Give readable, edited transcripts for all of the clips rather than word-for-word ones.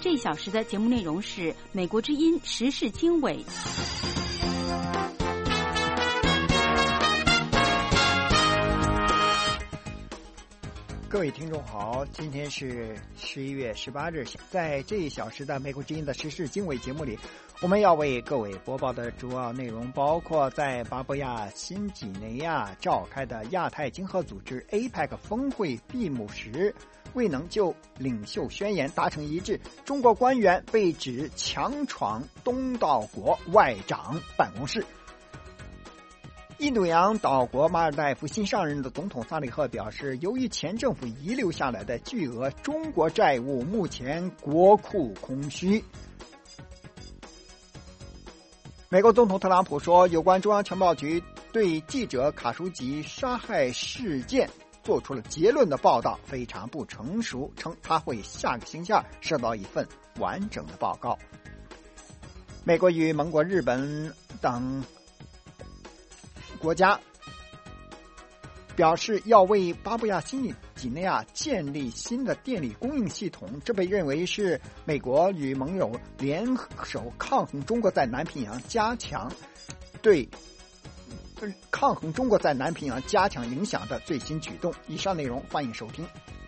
这一小时的节目内容是美国之音时事经纬。 各位听众好，今天是11月18日，在这一小时的美国之音的时事经纬节目里，我们要为各位播报的主要内容包括在巴布亚新几内亚召开的亚太经合组织 APEC 峰会闭幕时未能就领袖宣言达成一致，中国官员被指强闯东道国外长办公室。印度洋岛国马尔代夫新上任的总统萨利赫表示，由于前政府遗留下来的巨额中国债务，目前国库空虚。美国总统特朗普说，有关中央情报局对记者卡舒吉杀害事件做出了结论的报道非常不成熟，称他会下个星期二收到一份完整的报告。美国与盟国日本等国家表示要为巴布亚新几内亚建立新的电力供应系统，这被认为是美国与盟友联手抗衡中国在南平洋加强影响的最新举动。以上内容欢迎收听。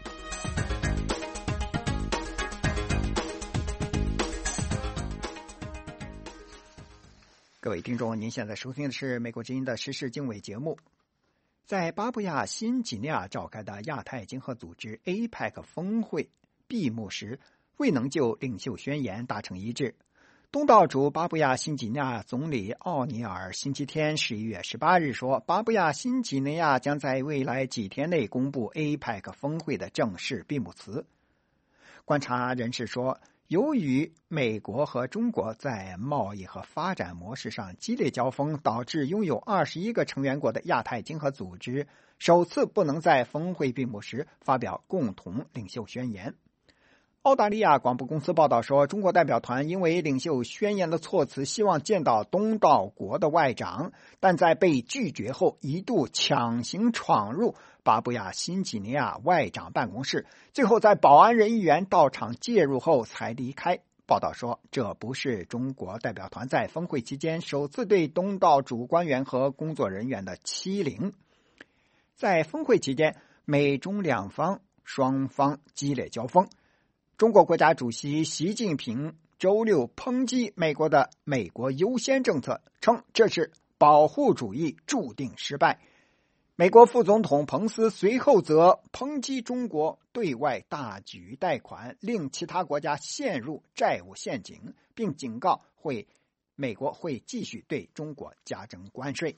各位听众，您现在收听的是美国之音的时事经纬节目。在巴布亚新几内亚召开的亚太经合组织 APEC 峰会闭幕时未能就领袖宣言达成一致。东道主巴布亚新几内亚总理奥尼尔星期天11月18日说，巴布亚新几内亚将在未来几天内公布 APEC 峰会的正式闭幕词。观察人士说，由于美国和中国在贸易和发展模式上激烈交锋，导致拥有21个成员国的亚太经合组织首次不能在峰会闭幕时发表共同领袖宣言。澳大利亚广播公司报道说，中国代表团因为领袖宣言的措辞希望见到东道国的外长，但在被拒绝后一度强行闯入巴布亚新几内亚外长办公室，最后在保安人员到场介入后才离开。报道说，这不是中国代表团在峰会期间首次对东道主官员和工作人员的欺凌。在峰会期间，美中双方激烈交锋。中国国家主席习近平周六抨击美国的美国优先政策，称这是保护主义注定失败。美国副总统彭斯随后则抨击中国对外大举贷款，令其他国家陷入债务陷阱，并警告美国会继续对中国加征关税。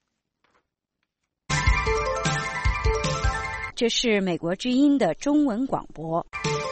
这是美国之音的中文广播。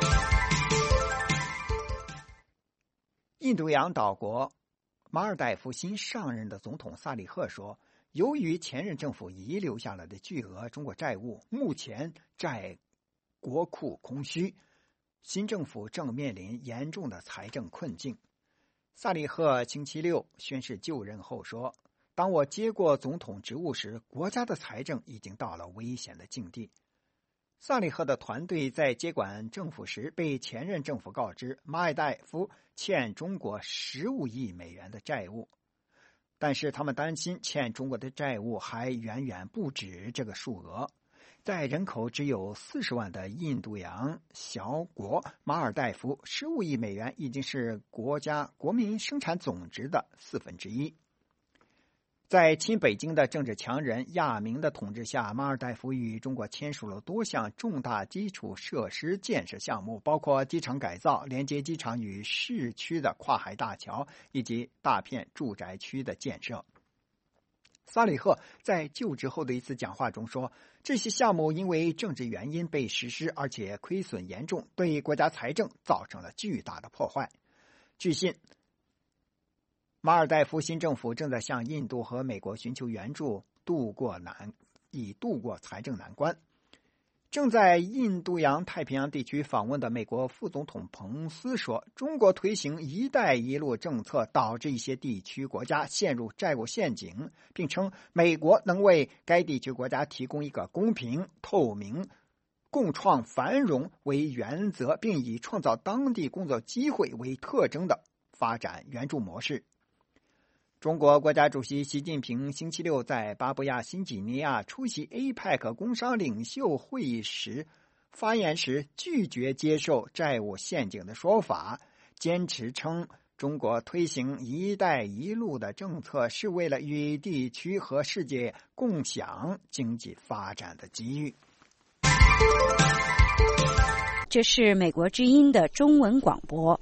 印度洋岛国马尔代夫新上任的总统萨利赫说，由于前任政府遗留下来的巨额中国债务，目前国库空虚，新政府正面临严重的财政困境。萨利赫星期六宣誓就任后说，当我接过总统职务时，国家的财政已经到了危险的境地。萨利赫的团队在接管政府时被前任政府告知，马尔代夫欠中国15亿美元的债务，但是他们担心欠中国的债务还远远不止这个数额。在人口只有40万的印度洋小国马尔代夫，15亿美元已经是国民生产总值的1/4。在亲北京的政治强人亚明的统治下，马尔代夫与中国签署了多项重大基础设施建设项目，包括机场改造、连接机场与市区的跨海大桥，以及大片住宅区的建设。萨里赫在就职后的一次讲话中说，这些项目因为政治原因被实施，而且亏损严重，对国家财政造成了巨大的破坏。据悉，马尔代夫新政府正在向印度和美国寻求援助，以度过财政难关。正在印度洋太平洋地区访问的美国副总统彭斯说，中国推行一带一路政策导致一些地区国家陷入债务陷阱，并称美国能为该地区国家提供一个公平、透明、 共创繁荣为原则，并以创造当地工作机会为特征的发展援助模式。中国国家主席习近平星期六在巴布亚新几内亚出席 APEC 工商领袖会议时发言时，拒绝接受债务陷阱的说法，坚持称中国推行“一带一路”的政策是为了与地区和世界共享经济发展的机遇。 这是美国之音的中文广播。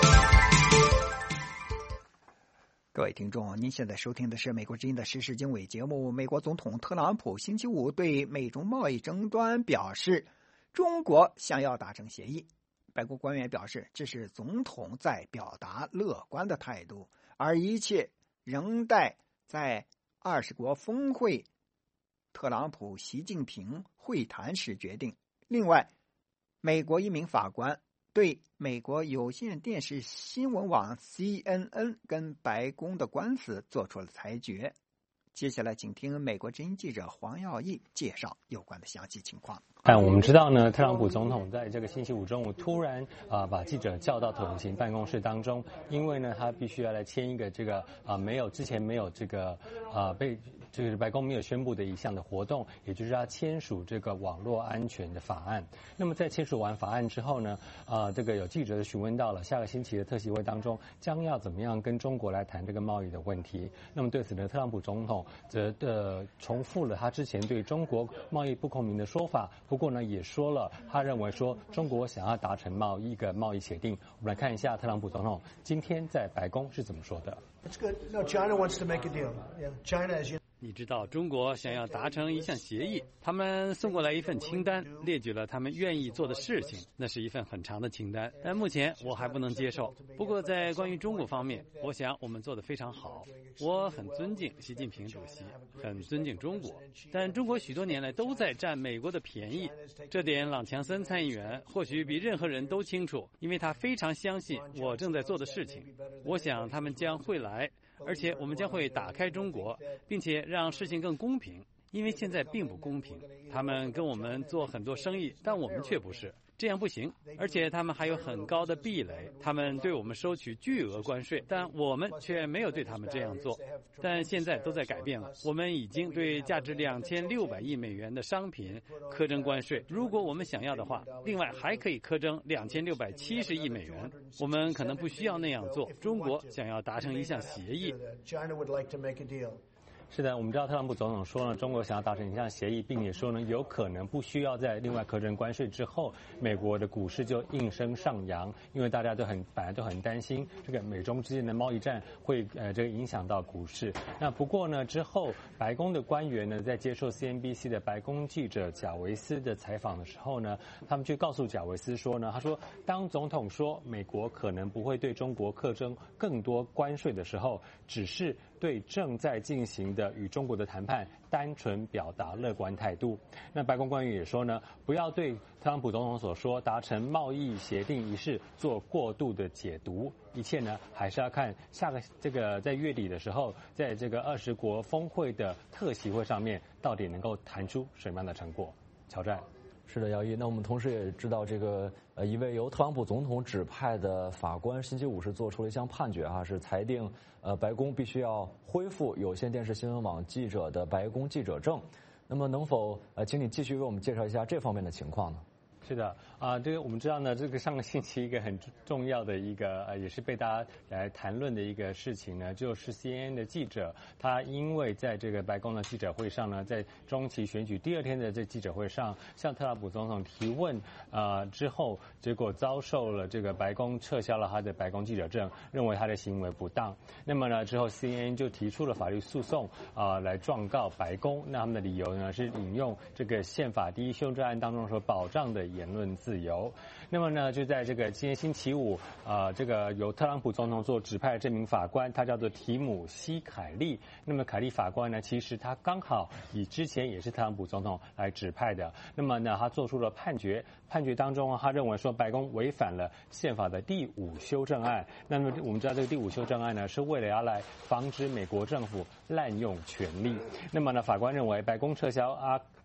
各位听众，您现在收听的是美国之音的时事经纬节目。美国总统特朗普星期五对美中贸易争端表示，中国想要达成协议。白宫官员表示，这是总统在表达乐观的态度，而一切仍待在20国峰会特朗普习近平会谈时决定。另外，美国一名法官对美国有线电视新闻网 CNN 跟白宫的官司做出了裁决。接下来请听美国之音记者黄耀义介绍有关的详细情况。 但我们知道呢，特朗普总统在这个星期五中午突然把记者叫到统行办公室当中，因为呢他必须要来签一个这个之前没有这个被就是白宫没有宣布的一项的活动，也就是要签署这个网络安全的法案。那么在签署完法案之后呢，这个有记者询问到了下个星期的特席会当中将要怎么样跟中国来谈这个贸易的问题。那么对此呢，特朗普总统则重复了他之前对中国贸易不公平的说法，不过呢也说了他认为说中国想要达成一个贸易协定。我们来看一下特朗普总统今天在白宫是怎么说的。 It's good. No, China wants to make a deal. Yeah, China, as you 你知道中国想要达成一项协议，他们送过来一份清单，列举了他们愿意做的事情，那是一份很长的清单，但目前我还不能接受。不过在关于中国方面，我想我们做得非常好。我很尊敬习近平主席，很尊敬中国，但中国许多年来都在占美国的便宜，这点朗强森参议员或许比任何人都清楚，因为他非常相信我正在做的事情。我想他们将会来，而且我们将会打开中国，并且让事情更公平，因为现在并不公平。他们跟我们做很多生意，但我们却不是，这样不行。而且他们还有很高的壁垒，他们对我们收取巨额关税，但我们却没有对他们这样做。但现在都在改变了，我们已经对价值2600亿美元的商品苛征关税，如果我们想要的话，另外还可以苛征2670亿美元。我们可能不需要那样做。中国想要达成一项协议。 是的，我们知道特朗普总统说呢，中国想要达成一项协议，并且说呢，有可能不需要在另外苛征关税之后，美国的股市就应声上扬，因为大家本来都很担心这个美中之间的贸易战会这个影响到股市。那不过呢，之后白宫的官员呢，在接受 CNBC 的白宫记者贾维斯的采访的时候呢，他们就告诉贾维斯说呢，他说当总统说美国可能不会对中国课征更多关税的时候，只是对正在进行的与中国的谈判单纯表达乐观态度。那白宫官员也说呢，不要对特朗普总统所说达成贸易协定一事做过度的解读，一切呢还是要看下个这个在月底的时候，在这个20国峰会的特席会上面，到底能够谈出什么样的成果。乔战。 是的，姚一。那我们同时也知道，这个一位由特朗普总统指派的法官星期五是做出了一项判决是裁定白宫必须要恢复有线电视新闻网记者的白宫记者证。那么能否请你继续为我们介绍一下这方面的情况呢？ 是的这个我们知道呢，这个上个星期一个很重要的一个也是被大家来谈论的一个事情呢，就是 CNN 的记者，他因为在这个白宫的记者会上呢，在中期选举第2天的这记者会上向特朗普总统提问之后，结果遭受了这个白宫撤销了他的白宫记者证，认为他的行为不当。那么呢之后 CNN 就提出了法律诉讼来状告白宫。那他们的理由呢是引用这个宪法第1修正案当中所保障的言论自由。那么呢，就在这个今天星期五，这个由特朗普总统做指派的这名法官，他叫做提姆西凯利。那么凯利法官呢，其实他刚好以之前也是特朗普总统来指派的。那么呢，他做出了判决当中他认为说白宫违反了宪法的第5修正案。那么我们知道这个第5修正案呢，是为了要来防止美国政府滥用权力。那么呢，法官认为白宫撤销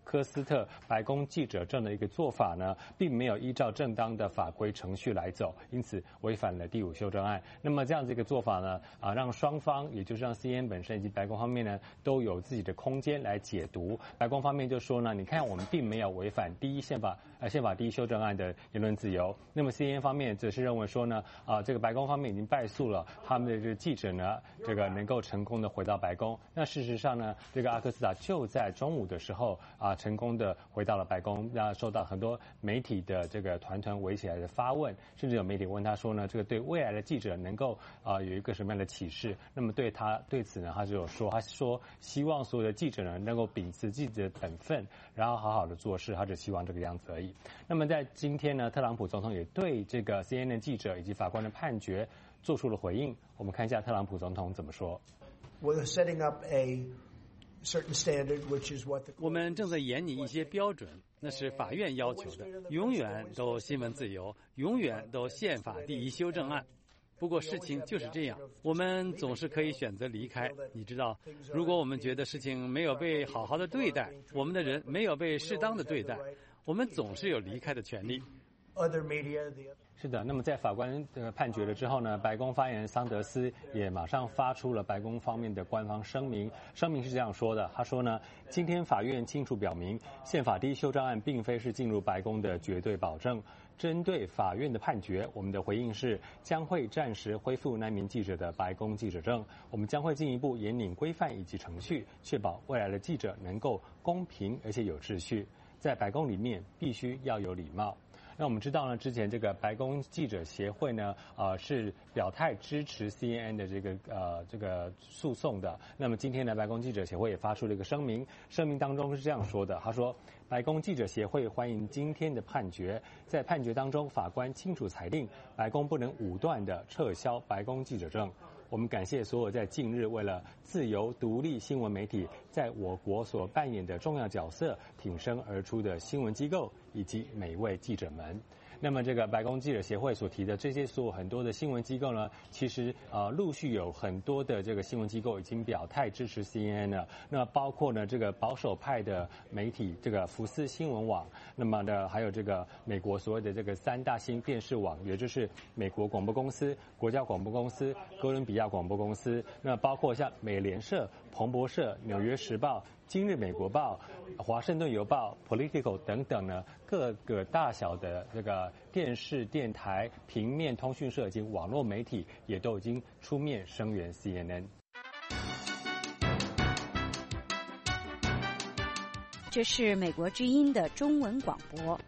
科斯特白宫记者证的一个做法呢，并没有依照正当的法规程序来走，因此违反了第5修正案。那么这样子一个做法呢，让双方，也就是让 CNN 本身以及白宫方面呢，都有自己的空间来解读。白宫方面就说呢，你看我们并没有违反宪法第1修正案的言论自由。那么 CNN 方面则是认为说呢，这个白宫方面已经败诉了，他们的这个记者呢，这个能够成功的回到白宫。那事实上呢，这个阿克斯塔就在中午的时候成功的回到了白宫，那受到很多媒体的这个团围起来的发问，甚至有媒体问他说呢，这个对未来的记者能够有一个什么样的启示？那么对此呢，他说希望所有的记者呢能够秉持自己的本分，然后好好的做事，他只希望这个样子而已。那么在今天呢，特朗普总统也对这个 CNN 记者以及法官的判决做出了回应。我们看一下特朗普总统怎么说。 我们正在研拟一些标准，那是法院要求的，永远都新闻自由，永远都宪法第1修正案。不过事情就是这样，我们总是可以选择离开。你知道，如果我们觉得事情没有被好好的对待，我们的人没有被适当的对待，我们总是有离开的权利。 是的，那么在法官判决了之后呢，白宫发言人桑德斯也马上发出了白宫方面的官方声明。声明是这样说的，他说呢，今天法院清楚表明，宪法第1修正案并非是进入白宫的绝对保证。针对法院的判决，我们的回应是将会暂时恢复那名记者的白宫记者证。我们将会进一步严拧规范以及程序，确保未来的记者能够公平而且有秩序。在白宫里面必须要有礼貌。那我们知道呢，之前这个白宫记者协会呢，是表态支持 CNN 的这个诉讼的。那么今天呢，白宫记者协会也发出了一个声明，声明当中是这样说的，他说，白宫记者协会欢迎今天的判决，在判决当中，法官清楚裁定，白宫不能武断地撤销白宫记者证。我们感谢所有在近日为了自由独立新闻媒体在我国所扮演的重要角色挺身而出的新闻机构以及每位记者们。那么这个白宫记者协会所提的这些所有很多的新闻机构呢，其实陆续有很多的这个新闻机构已经表态支持 CNN 了。那包括呢这个保守派的媒体这个福斯新闻网，那么呢还有这个美国所谓的这个3大新电视网，也就是美国广播公司、国家广播公司、哥伦比亚广播公司，那包括像美联社、彭博社、纽约时报、今日美国报、华盛顿邮报、Politico 等等呢，各个大小的这个电视、电台、平面通讯社以及网络媒体也都已经出面声援 CNN。 这是美国之音的中文广播。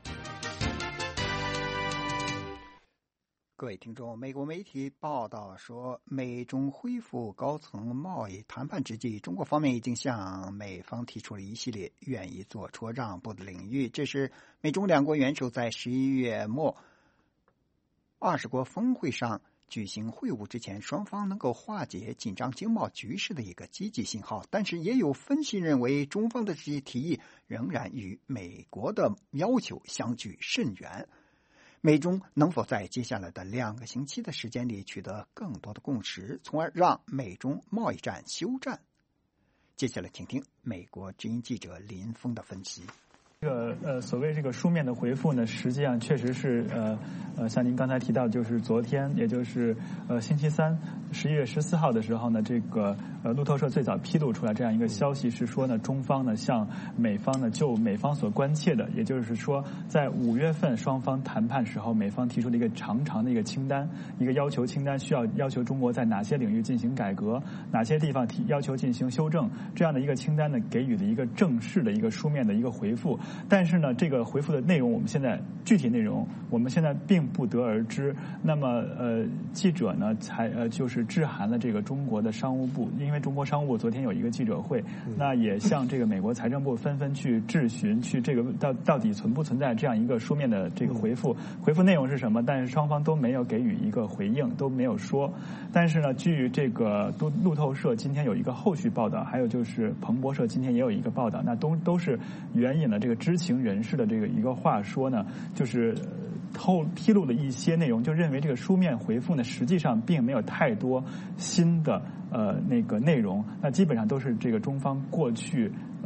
各位听众，美国媒体报道说，美中恢复高层贸易谈判之际，中国方面已经向美方提出了一系列愿意做出让步的领域。这是美中两国元首在11月末20国峰会上举行会晤之前，双方能够化解紧张经贸局势的一个积极信号。但是也有分析认为，中方的这些提议仍然与美国的要求相距甚远。美中能否在接下来的2个星期的时间里取得更多的共识，从而让美中贸易战休战？接下来请听美国之音记者林峰的分析。 所谓这个书面的回复呢，实际上确实是像您刚才提到，就是昨天，也就是星期三11月14号的时候呢，这个路透社最早披露出来这样一个消息，是说呢，中方呢向美方呢就美方所关切的，也就是说在5月份双方谈判时候，美方提出了一个长长的一个清单，一个要求清单，要求中国在哪些领域进行改革，哪些地方要求进行修正，这样的一个清单呢，给予了一个正式的一个书面的一个回复。但是呢，这个回复的内容，我们现在具体内容我们现在并不得而知。那么记者呢就是致函了这个中国的商务部，因为中国商务部昨天有一个记者会，那也向这个美国财政部纷纷去质询，去这个到底存不存在这样一个书面的这个回复，回复内容是什么？但是双方都没有给予一个回应，都没有说。但是呢，据这个路透社今天有一个后续报道，还有就是彭博社今天也有一个报道，那都是援引了这个知情人士的这个一个话说呢，就是披露了一些内容，就认为这个书面回复呢，实际上并没有太多新的那个内容，那基本上都是这个中方过去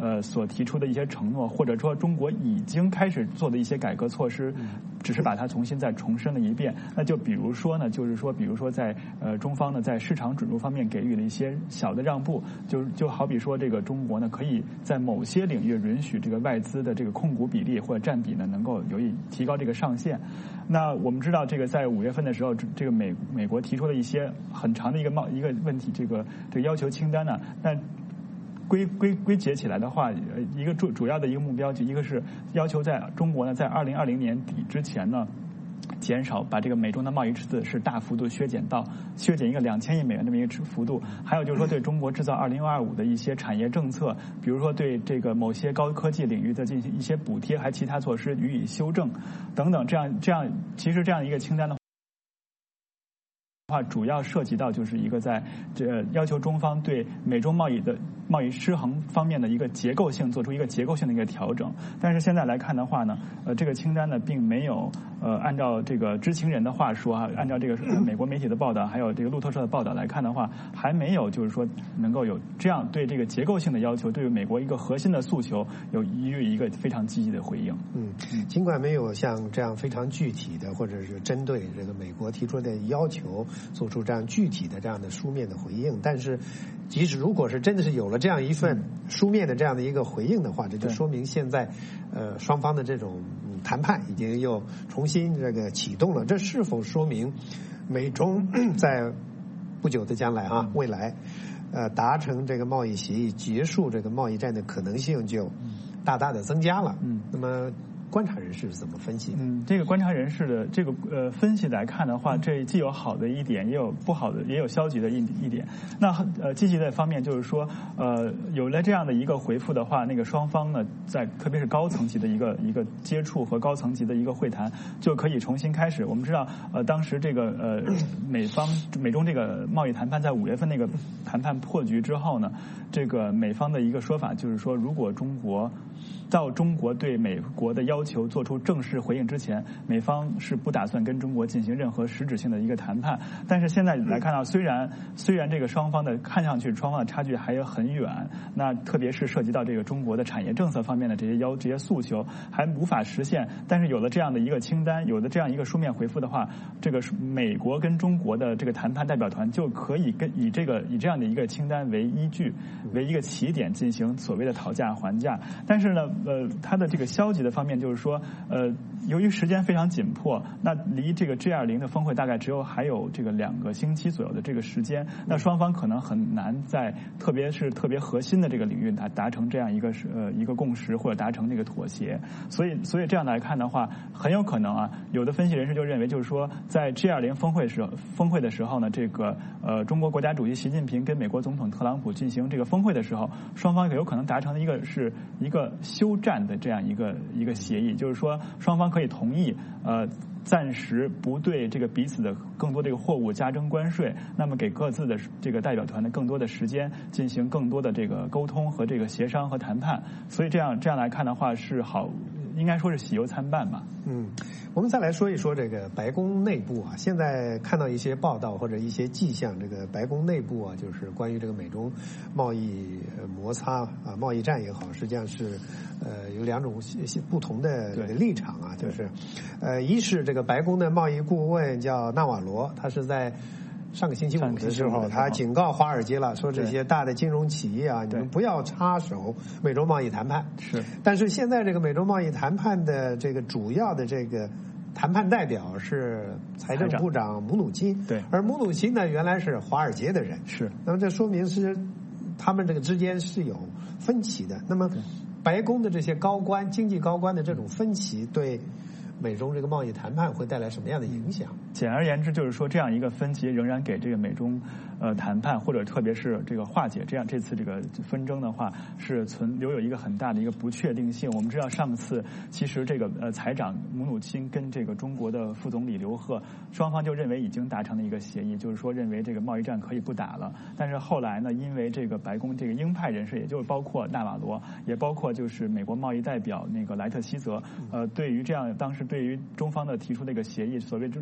所提出的一些承诺，或者说中国已经开始做的一些改革措施，只是把它重新再重申了一遍。那就比如说呢，比如说在中方呢在市场准入方面给予了一些小的让步，就好比说这个中国呢可以在某些领域允许这个外资的这个控股比例或者占比呢能够有意提高这个上限。那我们知道这个在5月份的时候，这个美国提出了一些很长的一个问题，这个要求清单呢，那归结起来的话，一个主要的一个目标，就一个是要求在中国呢，在2020年底之前呢，减少把这个美中的贸易赤字是大幅度削减一个2000亿美元这么一个幅度。还有就是说对中国制造2025的一些产业政策，比如说对这个某些高科技领域的进行一些补贴，还其他措施予以修正等等，这样其实这样一个清单的话，主要涉及到就是一个在要求中方对美中贸易失衡方面的一个结构性做出一个结构性的一个调整。但是现在来看的话呢，这个清单呢并没有按照这个知情人的话说啊，按照这个美国媒体的报道，还有这个路透社的报道来看的话，还没有就是说能够有这样对这个结构性的要求，对于美国一个核心的诉求有一个非常积极的回应。 尽管没有像这样非常具体的，或者是针对这个美国提出的要求做出这样具体的这样的书面的回应，但是即使如果是真的是有了这样一份书面的这样的一个回应的话，这就说明现在双方的这种谈判已经又重新这个启动了。这是否说明美中在不久的将来未来达成这个贸易协议，结束这个贸易战的可能性就大大的增加了？那么观察人士是怎么分析的？ 这个观察人士的这个分析来看的话，这既有好的一点，也有不好的，也有消极的一点。那积极的方面就是说，有了这样的一个回复的话，那个双方呢，在特别是高层级的一个接触和高层级的一个会谈，就可以重新开始。我们知道，当时这个美中这个贸易谈判在5月份那个谈判破局之后呢，这个美方的一个说法就是说，如果中国对美国的要求做出正式回应之前，美方是不打算跟中国进行任何实质性的一个谈判。但是现在来看到，虽然这个看上去双方的差距还有很远，那特别是涉及到这个中国的产业政策方面的这些诉求还无法实现，但是有了这样的一个清单，有了这样一个书面回复的话，这个美国跟中国的这个谈判代表团就可以以这样的一个清单为依据，为一个起点进行所谓的讨价还价。但是呢，它的这个消极的方面就是说，由于时间非常紧迫，那离这个 G20 的峰会大概还有这个2个星期左右的这个时间，那双方可能很难在特别核心的这个领域达成这样一个共识，或者达成这个妥协。所以这样来看的话，很有可能有的分析人士就认为，就是说在 G20 峰会的时候呢，这个中国国家主席习近平跟美国总统特朗普进行这个峰会的时候，双方有可能达成的一个休战的这样一个协议，就是说双方可以同意暂时不对这个彼此的更多这个货物加征关税，那么给各自的这个代表团的更多的时间进行更多的这个沟通和这个协商和谈判。所以这样来看的话是好，应该说是喜忧参半吧。 我们再来说一说这个白宫内部现在看到一些报道或者一些迹象，这个白宫内部就是关于这个美中贸易摩擦贸易战也好，实际上是有2种不同的立场就是一是这个白宫的贸易顾问叫纳瓦罗，他是在上个星期5的时候，他警告华尔街了，说这些大的金融企业你们不要插手美洲贸易谈判。 是， 但是现在这个美洲贸易谈判的这个主要的这个谈判代表是财政部长姆努钦， 对， 而姆努钦呢原来是华尔街的人， 是， 那么这说明是他们这个之间是有分歧的。那么白宫的这些经济高官的这种分歧对美中这个贸易谈判会带来什么样的影响？ 简而言之，就是说这样一个分歧仍然给这个美中谈判，或者特别是这个化解这次这个纷争的话，是留有一个很大的一个不确定性。我们知道上次其实这个财长姆努钦跟这个中国的副总理刘鹤双方就认为已经达成了一个协议，就是说认为这个贸易战可以不打了。但是后来呢，因为这个白宫这个鹰派人士，也就是包括纳瓦罗，也包括就是美国贸易代表那个莱特希泽，对于当时对于中方的提出的一个协议，所谓用美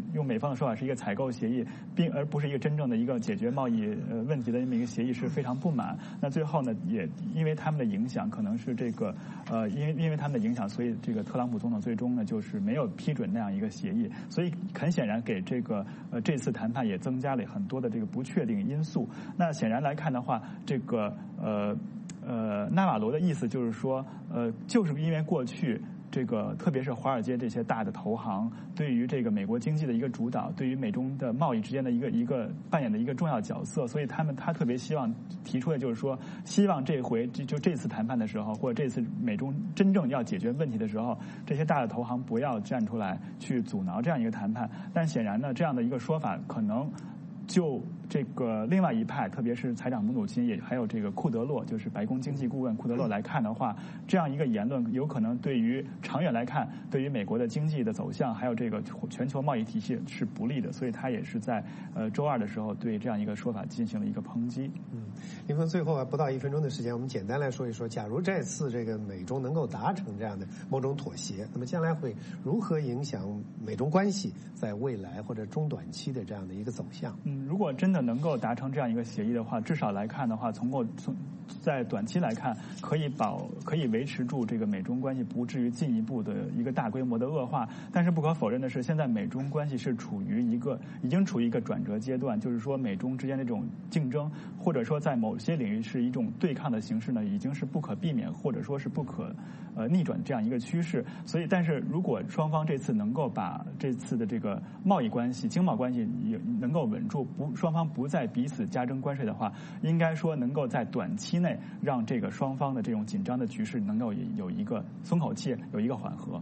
方的说法是一个采购协议，而不是一个真正的一个解决贸易问题的这么一个协议，是非常不满。那最后呢，也因为他们的影响，可能是这个因为他们的影响，所以这个特朗普总统最终呢就是没有批准那样一个协议，所以很显然给这个这次谈判也增加了很多的这个不确定因素。那显然来看的话，这个纳瓦罗的意思就是说，就是因为过去这个特别是华尔街这些大的投行对于这个美国经济的一个主导，对于美中的贸易之间的一个扮演的一个重要角色，所以他特别希望提出的就是说，希望这回就这次谈判的时候，或者这次美中真正要解决问题的时候，这些大的投行不要站出来去阻挠这样一个谈判。但显然呢，这样的一个说法可能就这个另外一派，特别是财长姆努钦，也还有这个库德洛，就是白宫经济顾问库德洛来看的话，这样一个言论有可能对于长远来看，对于美国的经济的走向，还有这个全球贸易体系是不利的，所以他也是在周二的时候对这样一个说法进行了一个抨击。 林峰，最后不到1分钟的时间，我们简单来说一说，假如这次这个美中能够达成这样的某种妥协，那么将来会如何影响美中关系在未来或者中短期的这样的一个走向？ 如果真的能够达成这样一个协议的话，至少来看的话，从在短期来看，可以维持住这个美中关系不至于进一步的一个大规模的恶化。但是不可否认的是，现在美中关系是已经处于一个转折阶段，就是说美中之间的这种竞争，或者说在某些领域是一种对抗的形式呢，已经是不可避免，或者说是不可逆转这样一个趋势。所以，但是如果双方这次能够把这次的这个贸易关系、经贸关系也能够稳住，双方不再彼此加征关税的话，应该说能够在短期内让这个双方的这种紧张的局势能够有一个松口气，有一个缓和。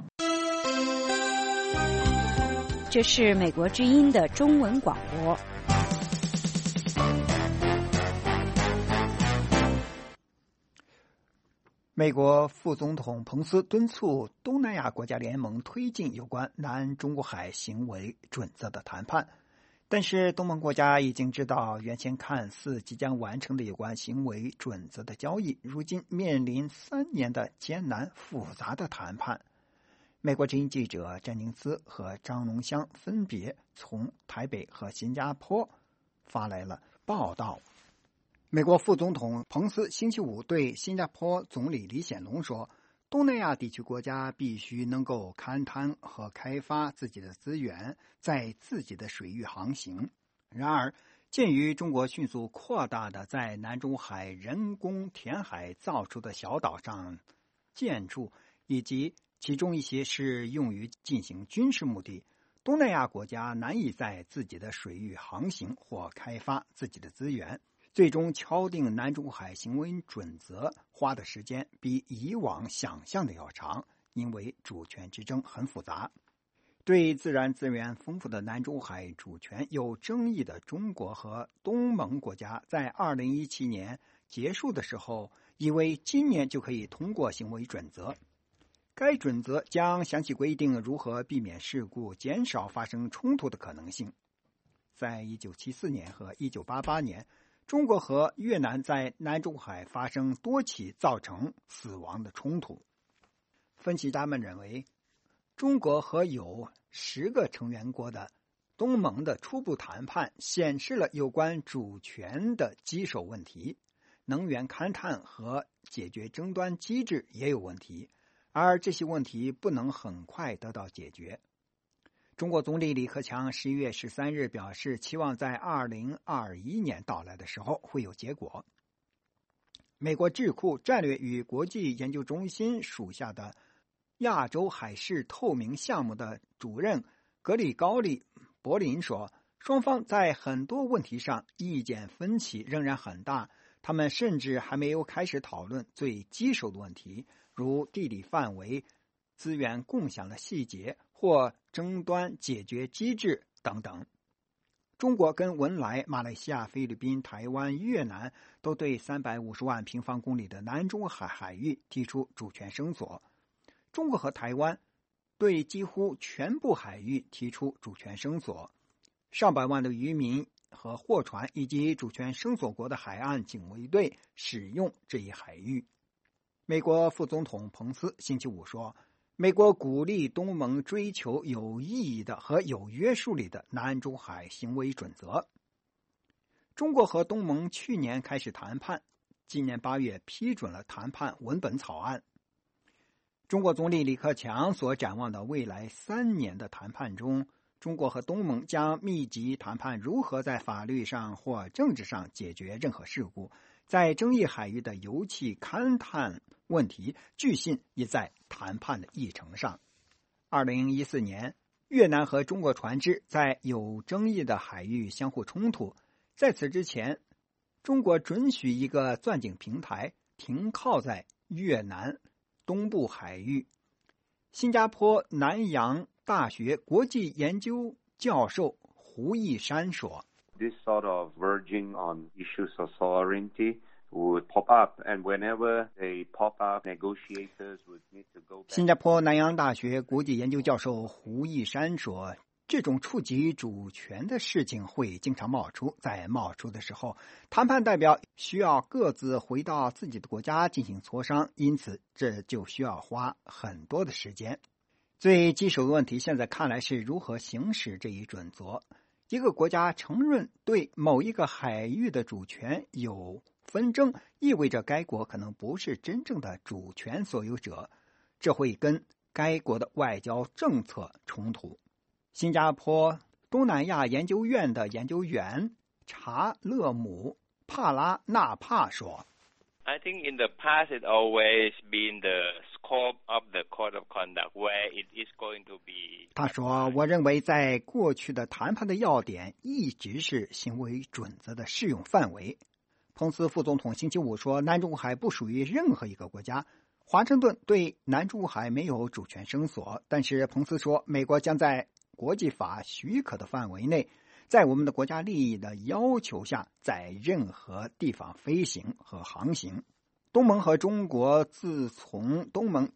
这是美国之音的中文广播。 美国副总统彭斯敦促东南亚国家联盟推进有关南中国海行为准则的谈判，但是东盟国家已经知道，原先看似即将完成的有关行为准则的交易，如今面临3年的艰难复杂的谈判。美国之音记者詹宁斯和张龙香分别从台北和新加坡发来了报道。美国副总统彭斯星期五对新加坡总理李显龙说，东南亚地区国家必须能够勘探和开发自己的资源，在自己的水域航行。然而，鉴于中国迅速扩大的在南中海人工填海造出的小岛上建筑，以及其中一些是用于进行军事目的，东南亚国家难以在自己的水域航行或开发自己的资源。最终敲定南中海行为准则花的时间比以往想象的要长，因为主权之争很复杂。对自然资源丰富的南中海主权有争议的中国和东盟国家，在2017年结束的时候，以为今年就可以通过行为准则。该准则将详细规定如何避免事故，减少发生冲突的可能性。在1974年和1988年，中国和越南在南中海发生多起造成死亡的冲突。分析家们认为，中国和有10个成员国的东盟的初步谈判显示了有关主权的棘手问题，能源勘探和解决争端机制也有问题，而这些问题不能很快得到解决。中国总理李克强11月13日表示，期望在2021年到来的时候会有结果。美国智库战略与国际研究中心属下的亚洲海事透明项目的主任格里高利·柏林说，双方在很多问题上意见分歧仍然很大，他们甚至还没有开始讨论最棘手的问题，如地理范围、资源共享的细节或争端解决机制等等。中国跟文莱、马来西亚、菲律宾、台湾、越南都对350万平方公里的南中海海域提出主权声索。中国和台湾对几乎全部海域提出主权声索，上百万的渔民和货船以及主权声索国的海岸警卫队使用这一海域。美国副总统彭斯星期五说， 美国鼓励东盟追求有意义的和有约束力的南中海行为准则。中国和东盟去年开始谈判，今年8月批准了谈判文本草案。中国总理李克强所展望的未来3年的谈判中，中国和东盟将密集谈判如何在法律上或政治上解决任何事故。在争议海域的油气勘探问题，据信也在谈判的议程上。2014年，越南和中国船只在有争议的海域相互冲突。在此之前，中国准许一个钻井平台停靠在越南东部海域。新加坡南洋大学国际研究教授胡义山说 ，This sort of verging on issues of sovereignty would pop up, and whenever they pop up, negotiators would need to go back. 新加坡南洋大学国际研究教授胡义山说，这种触及主权的事情会经常冒出，在冒出的时候，谈判代表需要各自回到自己的国家进行磋商，因此这就需要花很多的时间。最棘手的问题现在看来是如何行使这一准则。一个国家承认对某一个海域的主权有纷争，意味着该国可能不是真正的主权所有者，这会跟该国的外交政策冲突。新加坡东南亚研究院的研究员查勒姆·帕拉纳帕说 ，I think in the past it always been the scope of the code of conduct where it is going to be. 他说，我认为在过去的谈判的要点一直是行为准则的适用范围。彭斯副总统星期五说，南中海不属于任何一个国家，华盛顿对南中海没有主权声索，但是彭斯说，美国将在国际法许可的范围内，在我们的国家利益的要求下，在任何地方飞行和航行。东盟和中国自从东盟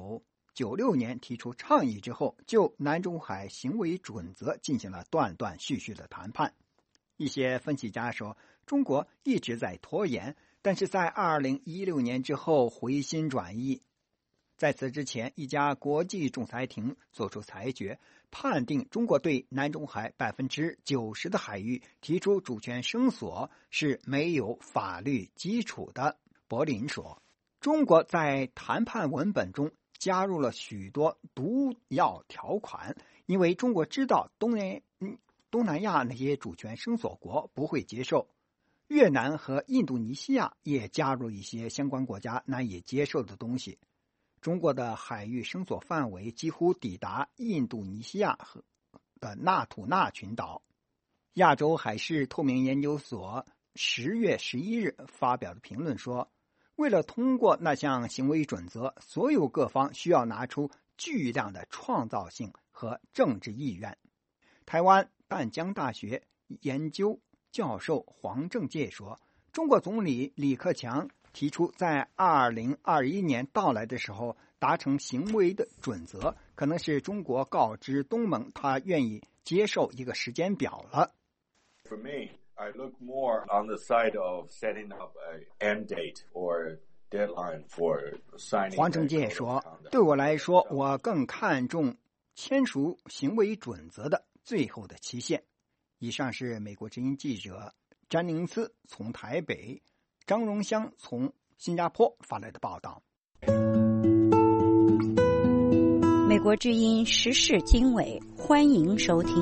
1996年提出倡议之后，就南中海行为准则进行了断断续续的谈判。一些分析家说，中国一直在拖延，但是在2016年之后回心转意。在此之前，一家国际仲裁庭作出裁决，判定中国对南中海90%的海域提出主权声索是没有法律基础的。柏林说，中国在谈判文本中加入了许多毒药条款，因为中国知道东南亚那些主权声索国不会接受。越南和印度尼西亚也加入一些相关国家难以接受的东西。中国的海域声索范围几乎抵达印度尼西亚的纳土纳群岛。亚洲海事透明研究所10月11日发表的评论说，为了通过那项行为准则，所有各方需要拿出巨量的创造性和政治意愿。台湾淡江大学研究教授黄正介说，中国总理李克强提出在2021年到来的时候达成行为的准则，可能是中国告知东盟他愿意接受一个时间表了。 For me, I look more on the side of setting up an end date or deadline for signing. 黄正介说，对我来说，我更看重签署行为准则的最后的期限。以上是美国之音记者詹宁斯从台北，张荣香从新加坡发来的报道。 美国之音时事经纬，欢迎收听。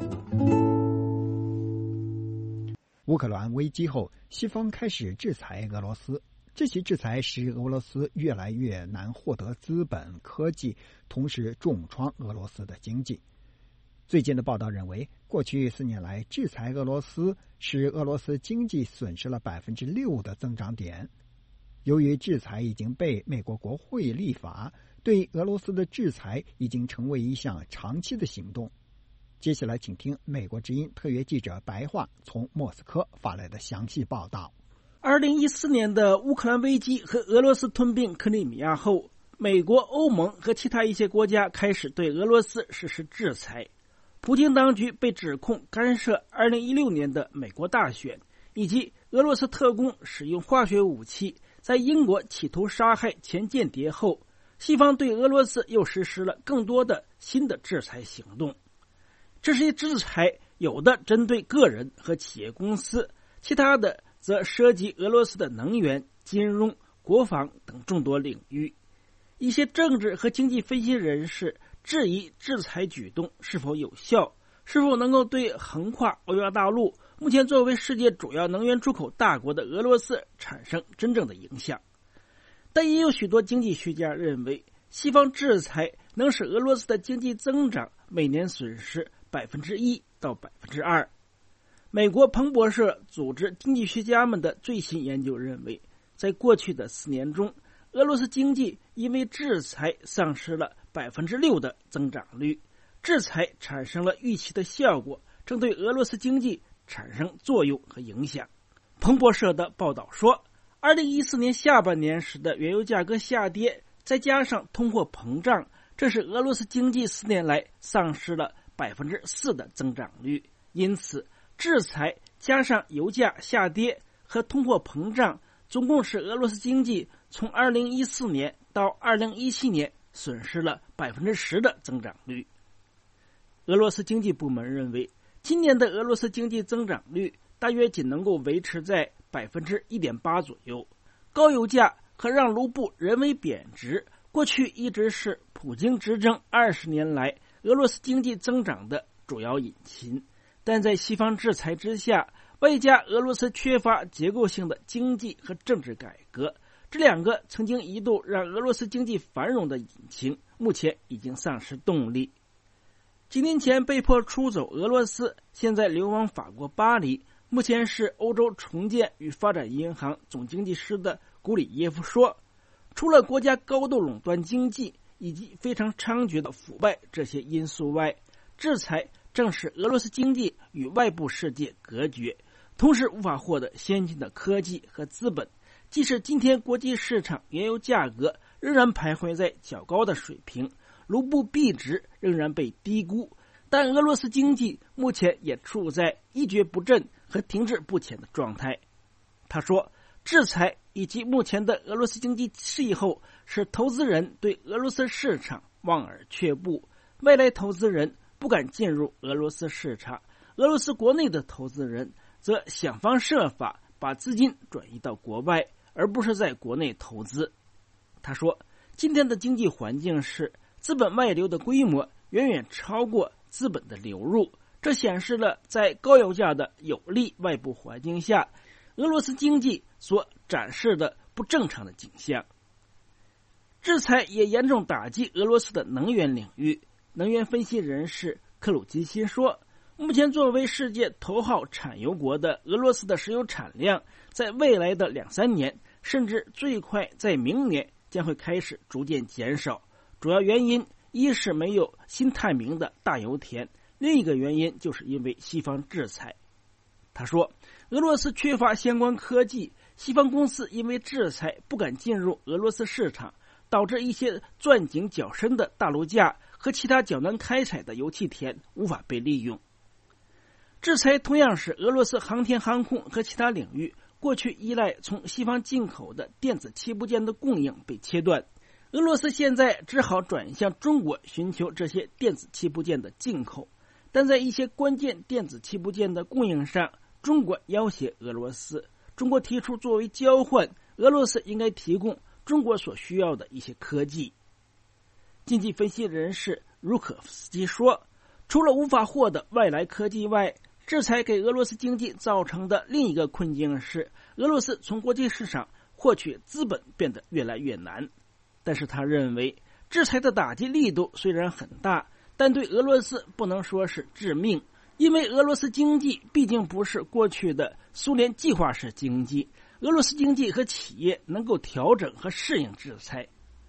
乌克兰危机后，西方开始制裁俄罗斯，这些制裁使俄罗斯越来越难获得资本、科技，同时重创俄罗斯的经济。最近的报道认为，过去4年来，制裁俄罗斯使俄罗斯经济损失了6%的增长点。由于制裁已经被美国国会立法，对俄罗斯的制裁已经成为一项长期的行动。接下来请听美国之音特约记者白桦从莫斯科发来的详细报道。 2014年的乌克兰危机和俄罗斯吞并克里米亚后，美国、欧盟和其他一些国家开始对俄罗斯实施制裁。普京当局被指控干涉2016年的美国大选，以及俄罗斯特工使用化学武器在英国企图杀害前间谍后， 西方对俄罗斯又实施了更多的新的制裁行动。这些制裁有的针对个人和企业公司，其他的则涉及俄罗斯的能源、金融、国防等众多领域。一些政治和经济分析人士质疑制裁举动是否有效，是否能够对横跨欧亚大陆、目前作为世界主要能源出口大国的俄罗斯产生真正的影响。但也有许多经济学家认为，西方制裁能使俄罗斯的经济增长每年损失1%到2%。美国彭博社组织经济学家们的最新研究认为，在过去的4年中，俄罗斯经济因为制裁丧失了6%的增长率。制裁产生了预期的效果，正对俄罗斯经济产生作用和影响。彭博社的报道说，2014年下半年时的原油价格下跌，再加上通货膨胀，这使俄罗斯经济4年来丧失了4%的增长率。因此，制裁加上油价下跌和通货膨胀，总共使俄罗斯经济从2014年到2017年损失了10%的增长率。俄罗斯经济部门认为，今年的俄罗斯经济增长率大约仅能够维持在1.8%左右。高油价和让卢布人为贬值，过去一直是普京执政20年来俄罗斯经济增长的主要引擎。但在西方制裁之下，外加俄罗斯缺乏结构性的经济和政治改革，这两个曾经一度让俄罗斯经济繁荣的引擎，目前已经丧失动力。几年前被迫出走俄罗斯，现在流亡法国巴黎，目前是欧洲重建与发展银行总经济师的古里耶夫说，除了国家高度垄断经济以及非常猖獗的腐败这些因素外，制裁正使俄罗斯经济与外部世界隔绝，同时无法获得先进的科技和资本。即使今天国际市场原油价格仍然徘徊在较高的水平，卢布币值仍然被低估，但俄罗斯经济目前也处在一蹶不振和停滞不前的状态。他说，制裁以及目前的俄罗斯经济气候使投资人对俄罗斯市场望而却步，外来投资人不敢进入俄罗斯市场，俄罗斯国内的投资人则想方设法把资金转移到国外，而不是在国内投资。他说，今天的经济环境是资本外流的规模远远超过资本的流入，这显示了在高油价的有利外部环境下，俄罗斯经济所展示的不正常的景象。制裁也严重打击俄罗斯的能源领域。能源分析人士克鲁基辛说，目前作为世界头号产油国的俄罗斯的石油产量在未来的2-3年，甚至最快在明年将会开始逐渐减少。主要原因一是没有新探明的大油田，另一个原因就是因为西方制裁。他说，俄罗斯缺乏相关科技，西方公司因为制裁不敢进入俄罗斯市场，导致一些钻井较深的大炉架和其他较难开采的油气田无法被利用。制裁同样使俄罗斯航天航空和其他领域过去依赖从西方进口的电子器部件的供应被切断，俄罗斯现在只好转向中国寻求这些电子器部件的进口，但在一些关键电子器部件的供应上，中国要挟俄罗斯。中国提出作为交换，俄罗斯应该提供中国所需要的一些科技。经济分析人士茹可夫斯基说，除了无法获得外来科技外，制裁给俄罗斯经济造成的另一个困境是，俄罗斯从国际市场获取资本变得越来越难。但是他认为，制裁的打击力度虽然很大，但对俄罗斯不能说是致命，因为俄罗斯经济毕竟不是过去的苏联计划式经济，俄罗斯经济和企业能够调整和适应制裁。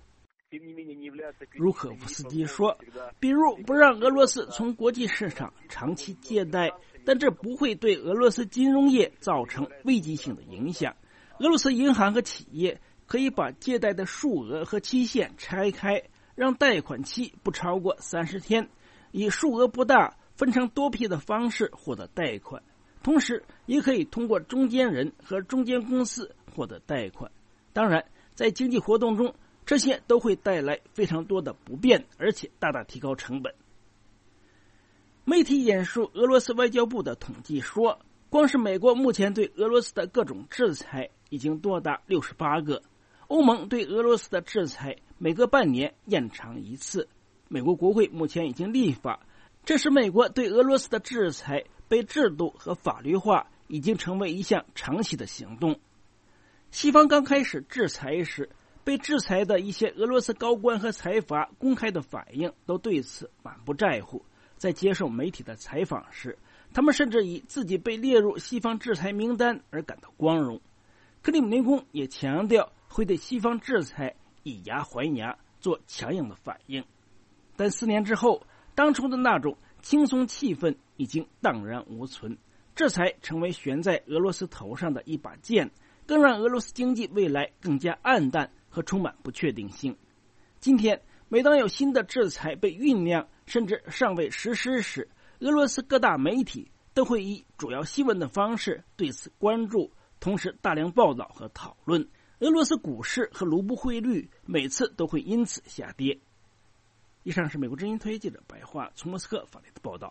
茹可夫斯基说，比如不让俄罗斯从国际市场长期借贷，但这不会对俄罗斯金融业造成危机性的影响。俄罗斯银行和企业可以把借贷的数额和期限拆开，让贷款期不超过30天，以数额不大、分成多批的方式获得贷款，同时也可以通过中间人和中间公司获得贷款。当然，在经济活动中， 这些都会带来非常多的不便，而且大大提高成本。媒体引述俄罗斯外交部的统计说，光是美国目前对俄罗斯的各种制裁已经多达68个，欧盟对俄罗斯的制裁每隔半年延长一次，美国国会目前已经立法，这使美国对俄罗斯的制裁被制度和法律化，已经成为一项长期的行动。西方刚开始制裁时，被制裁的一些俄罗斯高官和财阀公开的反应都对此满不在乎，在接受媒体的采访时，他们甚至以自己被列入西方制裁名单而感到光荣。克里姆林宫也强调会对西方制裁以牙还牙，做强硬的反应。但4年之后，当初的那种轻松气氛已经荡然无存，制裁成为悬在俄罗斯头上的一把剑，更让俄罗斯经济未来更加暗淡和充满不确定性。今天，每当有新的制裁被酝酿，甚至尚未实施时，俄罗斯各大媒体都会以主要新闻的方式对此关注，同时大量报道和讨论。俄罗斯股市和卢布汇率每次都会因此下跌。以上是美国之音特约记者白桦从莫斯科发来的报道。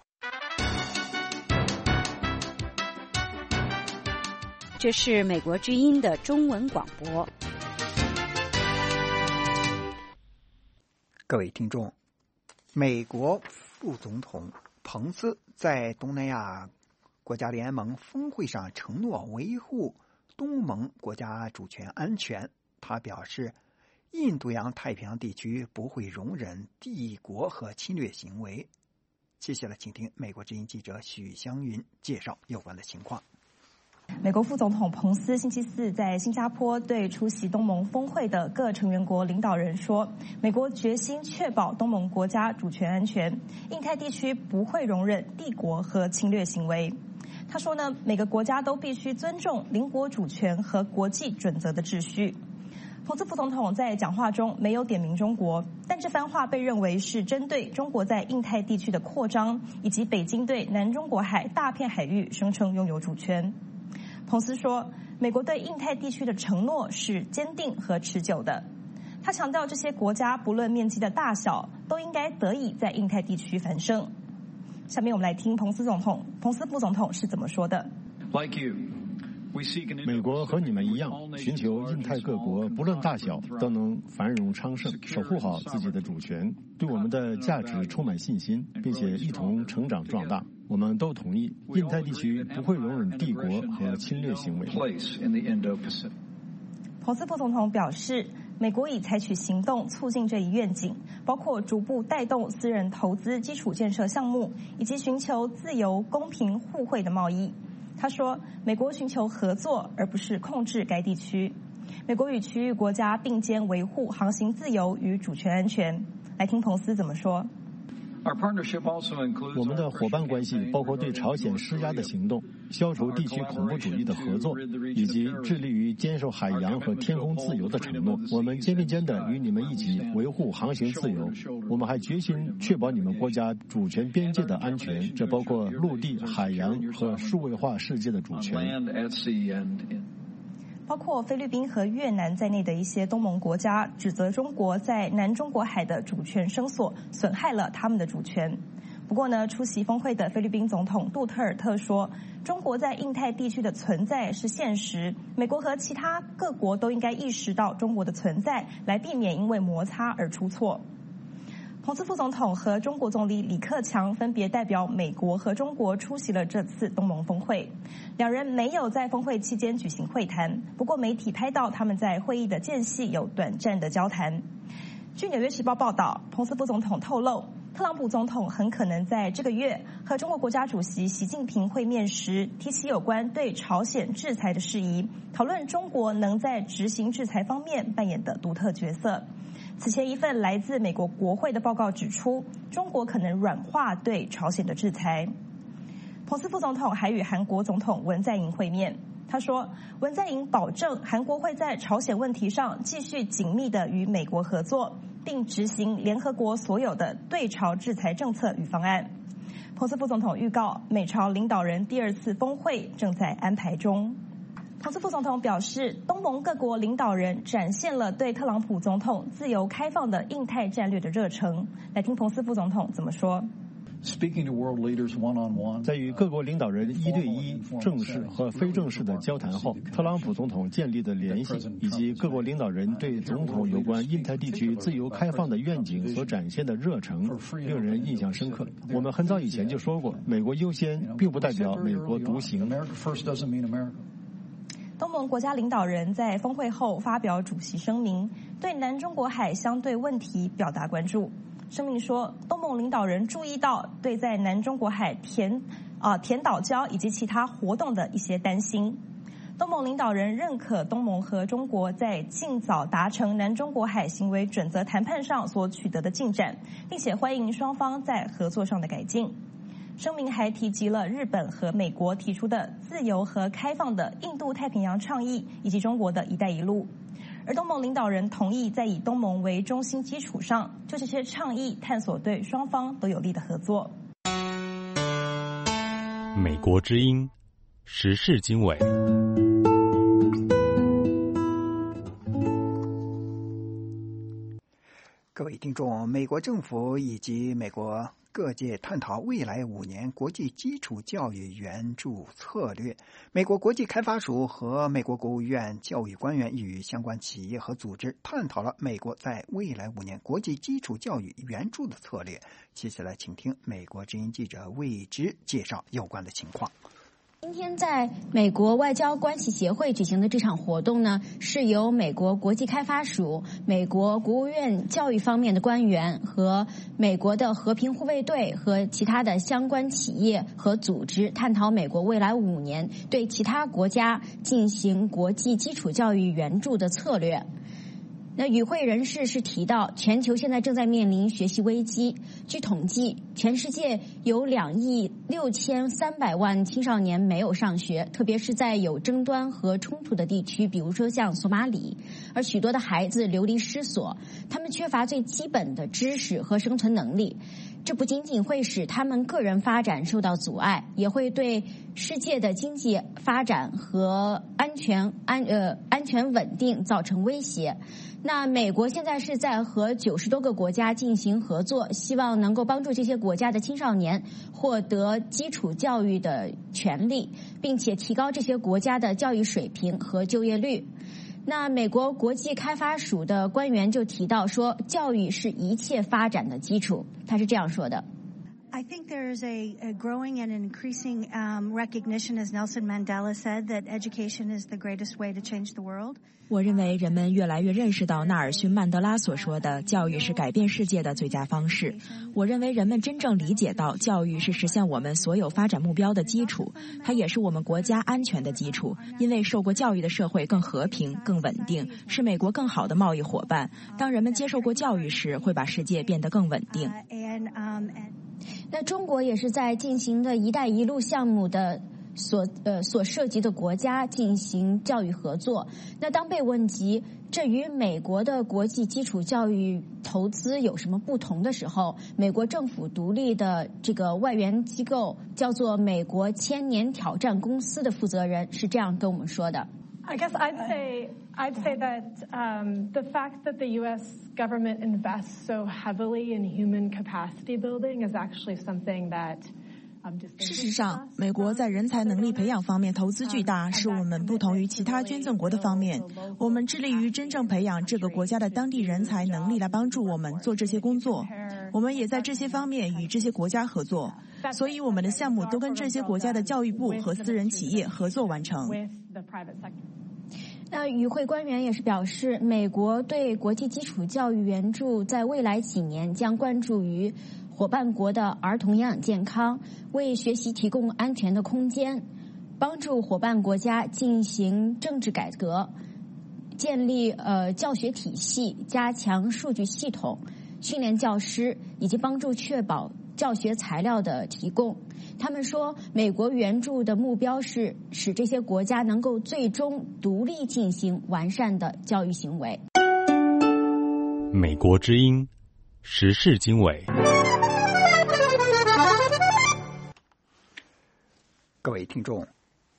这是美国之音的中文广播。 各位听众，美国副总统彭斯在东南亚国家联盟峰会上承诺维护东盟国家主权安全。他表示，印度洋太平洋地区不会容忍帝国和侵略行为。接下来请听美国之音记者许湘云介绍有关的情况。 美国副总统彭斯星期四在新加坡对出席东盟峰会的各成员国领导人说，美国决心确保东盟国家主权安全，印太地区不会容忍帝国和侵略行为。他说呢，每个国家都必须尊重邻国主权和国际准则的秩序。彭斯副总统在讲话中没有点名中国，但这番话被认为是针对中国在印太地区的扩张，以及北京对南中国海大片海域声称拥有主权。彭斯说，美国对印太地区的承诺是坚定和持久的。他强调，这些国家不论面积的大小，都应该得以在印太地区繁盛。下面我们来听彭斯副总统是怎么说的。 美国和你们一样，寻求印太各国不论大小都能繁荣昌盛，守护好自己的主权，对我们的价值充满信心，并且一同成长壮大。我们都同意，印太地区不会容忍帝国和侵略行为。 彭斯副总统表示，美国已采取行动促进这一愿景，包括逐步带动私人投资基础建设项目，以及寻求自由、公平、互惠的贸易。他说，美国寻求合作，而不是控制该地区。美国与区域国家并肩维护航行自由与主权安全。来听彭斯怎么说。 我们的伙伴关系包括对朝鲜施压的行动、消除地区恐怖主义的合作，以及致力于坚守海洋和天空自由的承诺。我们肩并肩地与你们一起维护航行自由。我们还决心确保你们国家主权边界的安全，这包括陆地、海洋和数位化世界的主权。 包括菲律宾和越南在内的一些东盟国家指责中国在南中国海的主权声索损害了他们的主权。不过呢，出席峰会的菲律宾总统杜特尔特说，中国在印太地区的存在是现实，美国和其他各国都应该意识到中国的存在，来避免因为摩擦而出错。彭斯副总统和中国总理李克强分别代表美国和中国出席了这次东盟峰会，两人没有在峰会期间举行会谈，不过媒体拍到他们在会议的间隙有短暂的交谈。据《纽约时报》报道，彭斯副总统透露，特朗普总统很可能在这个月和中国国家主席习近平会面时，提起有关对朝鲜制裁的事宜，讨论中国能在执行制裁方面扮演的独特角色。此前一份来自美国国会的报告指出，中国可能软化对朝鲜的制裁。彭斯副总统还与韩国总统文在寅会面，他说，文在寅保证韩国会在朝鲜问题上继续紧密地与美国合作，并执行联合国所有的对朝制裁政策与方案。彭斯副总统预告，美朝领导人第2次峰会正在安排中。 彭斯副总统表示，东盟各国领导人展现了对特朗普总统自由开放的印太战略的热忱。来听彭斯副总统怎么说。 在与各国领导人1对1、正式和非正式的交谈后，特朗普总统建立的联系，以及各国领导人对总统有关印太地区自由开放的愿景所展现的热诚，令人印象深刻。我们很早以前就说过，美国优先并不代表美国独行。 东盟国家领导人在峰会后发表主席声明，对南中国海相对问题表达关注。声明说，东盟领导人注意到对在南中国海填岛礁以及其他活动的一些担心。东盟领导人认可东盟和中国在尽早达成南中国海行为准则谈判上所取得的进展，并且欢迎双方在合作上的改进。声明还提及了日本和美国提出的自由和开放的印度太平洋倡议，以及中国的一带一路。而东盟领导人同意在以东盟为中心基础上，就这些倡议探索对双方都有利的合作。 美国之音，时事经纬。 各位听众，美国政府以及美国各界探讨未来5年国际基础教育援助策略。美国国际开发署和美国国务院教育官员与相关企业和组织探讨了美国在未来5年国际基础教育援助的策略。接下来请听美国之音记者魏之介绍有关的情况。 今天在美国外交关系协会举行的这场活动呢，是由美国国际开发署、美国国务院教育方面的官员和美国的和平护卫队和其他的相关企业和组织探讨美国未来5年对其他国家进行国际基础教育援助的策略。那与会人士是提到，全球现在正在面临学习危机。据统计，全世界有2亿6300万青少年没有上学，特别是在有争端和冲突的地区，比如说像索马里。而许多的孩子流离失所，他们缺乏最基本的知识和生存能力。这不仅仅会使他们个人发展受到阻碍，也会对世界的经济发展和安全稳定造成威胁。那美国现在是在和90多个国家进行合作，希望能够帮助这些国家的青少年获得基础教育的权利，并且提高这些国家的教育水平和就业率。那美国国际开发署的官员就提到说，教育是一切发展的基础。他是这样说的。 I think there's a growing and an increasing recognition, as Nelson Mandela said, that education is the greatest way to change the world. 我认为人们越来越认识到纳尔逊·曼德拉所说的教育是改变世界的最佳方式。我认为人们真正理解到教育是实现我们所有发展目标的基础，它也是我们国家安全的基础，因为受过教育的社会更和平、更稳定，是美国更好的贸易伙伴。当人们接受过教育时，会把世界变得更稳定。 那中国也是在进行的一带一路项目的所涉及的国家进行教育合作。那当被问及这与美国的国际基础教育投资有什么不同的时候，美国政府独立的这个外援机构叫做美国千年挑战公司的负责人是这样跟我们说的。 I guess I'd say that the fact that the U.S. government invests so heavily in human capacity building is actually something that 事实上，美国在人才能力培养方面投资巨大，是我们不同于其他捐赠国的方面。我们致力于真正培养这个国家的当地人才能力，来帮助我们做这些工作。我们也在这些方面与这些国家合作，所以我们的项目都跟这些国家的教育部和私人企业合作完成。 那与会官员也是表示，美国对国际基础教育援助在未来几年将关注于伙伴国的儿童营养健康，为学习提供安全的空间，帮助伙伴国家进行政治改革，建立教学体系，加强数据系统，训练教师，以及帮助确保教学材料的提供。他们说，美国援助的目标是使这些国家能够最终独立进行完善的教育行为。 美国之音，时事经纬。 各位听众，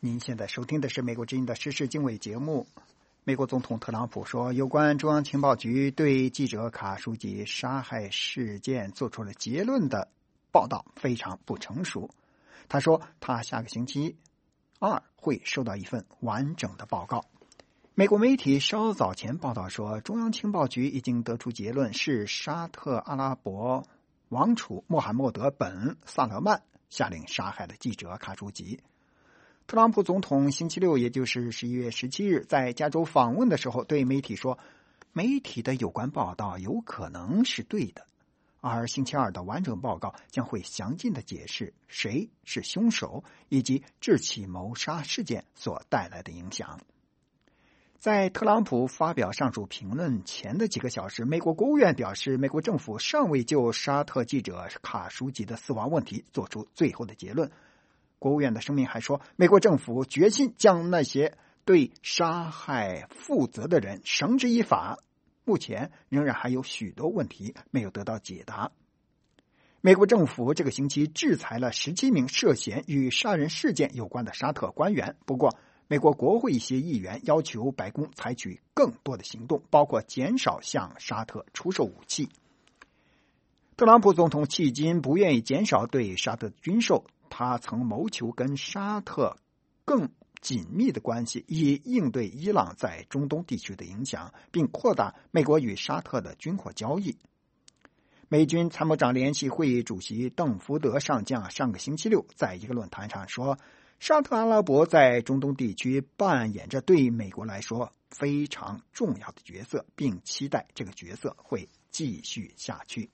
您现在收听的是美国之音的时事经纬节目。美国总统特朗普说，有关中央情报局对记者卡舒吉杀害事件做出了结论的报道非常不成熟。他说，他下个星期2会收到一份完整的报告。美国媒体稍早前报道说，中央情报局已经得出结论，是沙特阿拉伯王储穆罕默德本萨勒曼下令杀害了记者卡舒吉。特朗普总统星期六，也就是11月17日，在加州访问的时候对媒体说，媒体的有关报道有可能是对的，而星期2的完整报告将会详尽的解释谁是凶手以及这起谋杀事件所带来的影响。在特朗普发表上述评论前的几个小时，美国国务院表示，美国政府尚未就沙特记者卡舒吉的死亡问题做出最后的结论。国务院的声明还说，美国政府决心将那些对杀害负责的人绳之以法，目前仍然还有许多问题没有得到解答。美国政府这个星期制裁了17名涉嫌与杀人事件有关的沙特官员，不过美国国会一些议员要求白宫采取更多的行动，包括减少向沙特出售武器。特朗普总统迄今不愿意减少对沙特的军售，他曾谋求跟沙特更紧密的关系，以应对伊朗在中东地区的影响，并扩大美国与沙特的军火交易。美军参谋长联席会议主席邓福德上将上个星期六在一个论坛上说，沙特阿拉伯在中东地区扮演着对美国来说非常重要的角色，并期待这个角色会继续下去。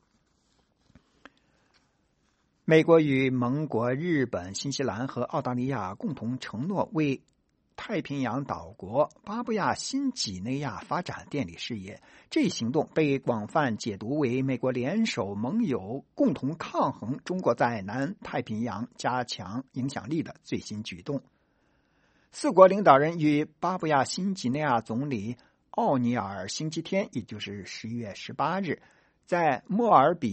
美国与盟国日本、新西兰和澳大利亚共同承诺为太平洋岛国巴布亚新几内亚发展电力事业，这一行动被广泛解读为美国联手盟友共同抗衡中国在南太平洋加强影响力的最新举动。四国领导人与巴布亚新几内亚总理奥尼尔星期天，也就是11月18日，在莫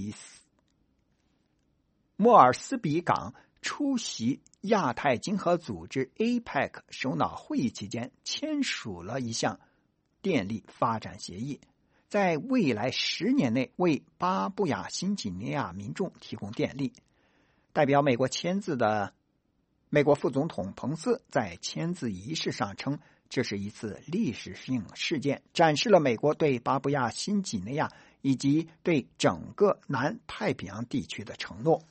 尔斯比港出席亚太经合组织 APEC 首脑会议期间签署了一项电力发展协议，在未来10年内为巴布亚新几内亚民众提供电力。代表美国签字的美国副总统彭斯在签字仪式上称，这是一次历史性事件，展示了美国对巴布亚新几内亚以及对整个南太平洋地区的承诺。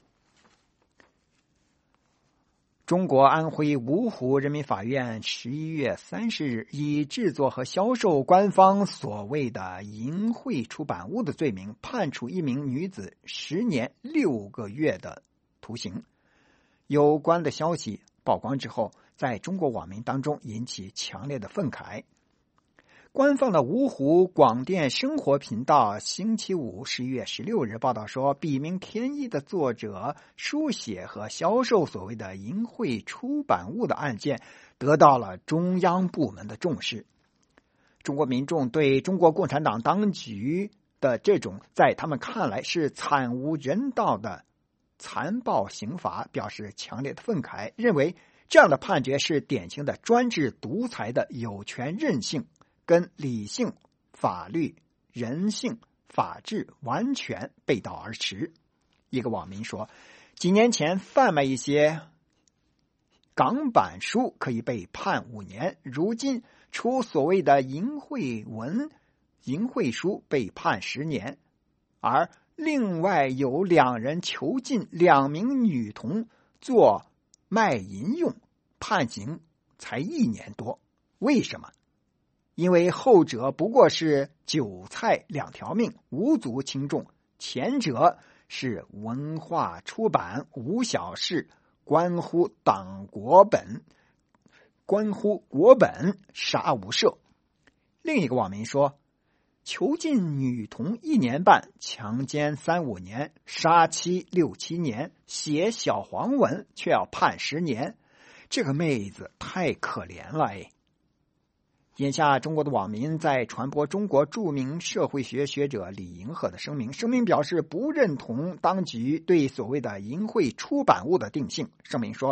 中国安徽芜湖人民法院11月30日以制作和销售官方所谓的淫秽出版物的罪名，判处一名女子10年6个月的徒刑。有关的消息曝光之后，在中国网民当中引起强烈的愤慨。官方的芜湖广电生活频道星期五11月16日报道说，笔名天一的作者书写和销售所谓的淫秽出版物的案件得到了中央部门的重视。中国民众对中国共产党当局的这种在他们看来是惨无人道的残暴刑罚表示强烈的愤慨，认为这样的判决是典型的专制独裁的有权任性，跟理性、法律、人性、法治完全背道而驰。一个网民说，几年前贩卖一些港版书可以被判5年，如今出所谓的淫秽文、淫秽书被判10年，而另外有2人囚禁2名女童做卖淫用，判刑才1年多。为什么？因为后者不过是韭菜2条命，无足轻重，前者是文化出版无小事，关乎党国本，关乎国本，杀无赦。另一个网民说，囚禁女童1年半，强奸3-5年，杀妻6-7年，写小黄文却要判10年，这个妹子太可怜了哎。眼下中国的网民在传播中国著名社会学学者李银河的声明表示不认同当局对所谓的淫秽出版物的定性。声明说，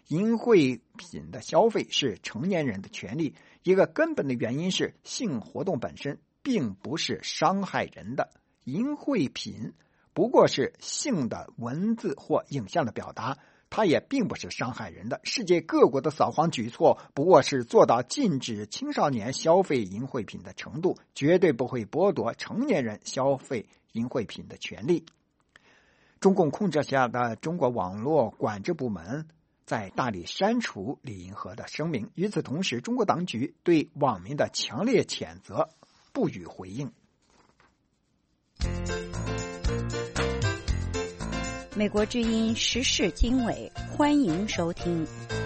淫秽品的消费是成年人的权利，一个根本的原因是性活动本身并不是伤害人的，淫秽品不过是性的文字或影像的表达，它也并不是伤害人的。世界各国的扫黄举措不过是做到禁止青少年消费淫秽品的程度，绝对不会剥夺成年人消费淫秽品的权利。中共控制下的中国网络管制部门在大力删除李银河的声明，与此同时，中国当局对网民的强烈谴责不予回应。 美国之音时事经纬，欢迎收听。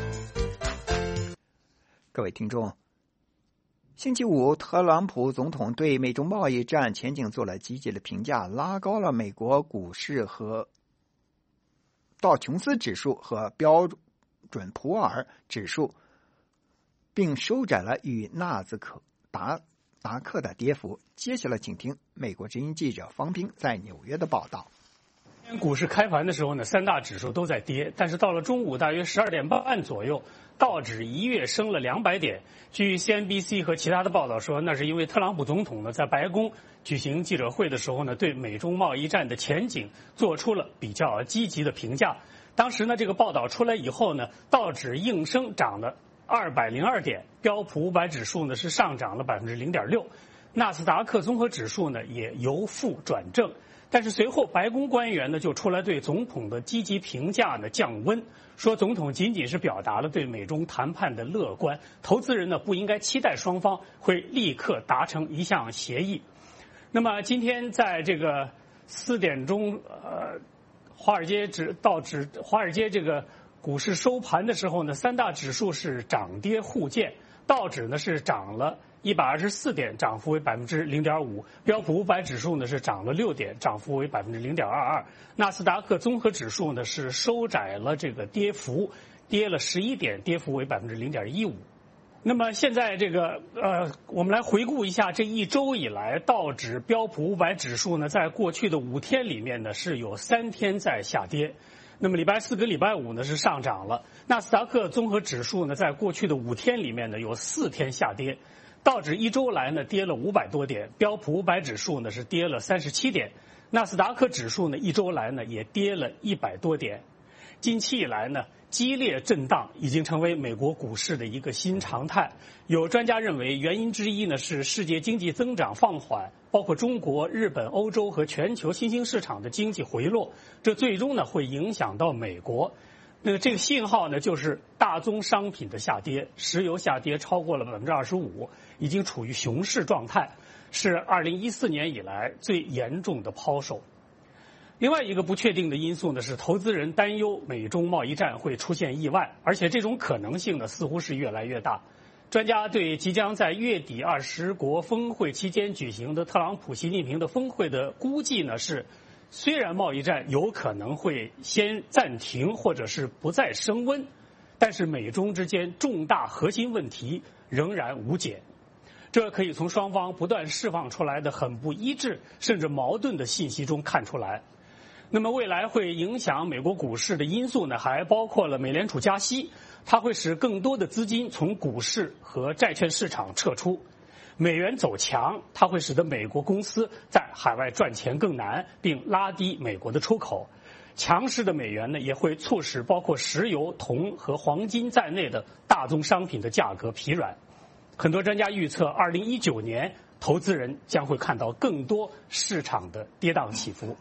各位听众，星期五，特朗普总统对美中贸易战前景做了积极的评价，拉高了美国股市和道琼斯指数和标准普尔指数，并收窄了与纳斯达克的跌幅。接下来请听美国之音记者方斌在纽约的报道。 股市开盘的时候呢，三大指数都在跌，但是到了中午大约12点半左右，道指一跃升了200点。据 CNBC 和其他的报道说，那是因为特朗普总统呢在白宫举行记者会的时候呢，对美中贸易战的前景做出了比较积极的评价。当时呢，这个报道出来以后呢，道指应声涨了202点，标普500指数呢是上涨了0.6%，纳斯达克综合指数呢也由负转正。但是随后白宫官员呢就出来对总统的积极评价呢降温，说总统仅仅是表达了对美中谈判的乐观，投资人呢不应该期待双方会立刻达成一项协议。那么今天在这个4点钟，华尔街这个股市收盘的时候呢，三大指数是涨跌互见，道指呢是涨了124点，涨幅为0.5%，标普500指数呢是涨了6点，涨幅为0.22%，纳斯达克综合指数呢是收窄了这个跌幅，跌了11点，跌幅为0.15%。那么现在这个我们来回顾一下这一周以来，道指、标普500指数呢在过去的5天里面呢是有3天在下跌。那么礼拜4跟礼拜5呢是上涨了，纳斯达克综合指数呢在过去的5天里面呢有4天下跌。道指一周来呢跌了500多点，标普500指数呢是跌了37点，纳斯达克指数呢一周来呢也跌了100多点。近期以来呢，激烈震荡已经成为美国股市的一个新常态。有专家认为，原因之一呢是世界经济增长放缓，包括中国、日本、欧洲和全球新兴市场的经济回落，这最终呢会影响到美国。那个这个信号呢，就是大宗商品的下跌，石油下跌超过了25%，已经处于熊市状态，是2014年以来最严重的抛售。另外一个不确定的因素呢，是投资人担忧美中贸易战会出现意外，而且这种可能性呢，似乎是越来越大。专家对即将在月底20国峰会期间举行的特朗普、习近平的峰会的估计呢是，虽然贸易战有可能会先暂停或者是不再升温，但是美中之间重大核心问题仍然无解。这可以从双方不断释放出来的很不一致甚至矛盾的信息中看出来。那么未来会影响美国股市的因素呢，还包括了美联储加息，它会使更多的资金从股市和债券市场撤出。美元走强，它会使得美国公司在海外赚钱更难，并拉低美国的出口。强势的美元呢，也会促使包括石油、铜和黄金在内的大宗商品的价格疲软。很多专家预测，2019年投资人将会看到更多市场的跌宕起伏。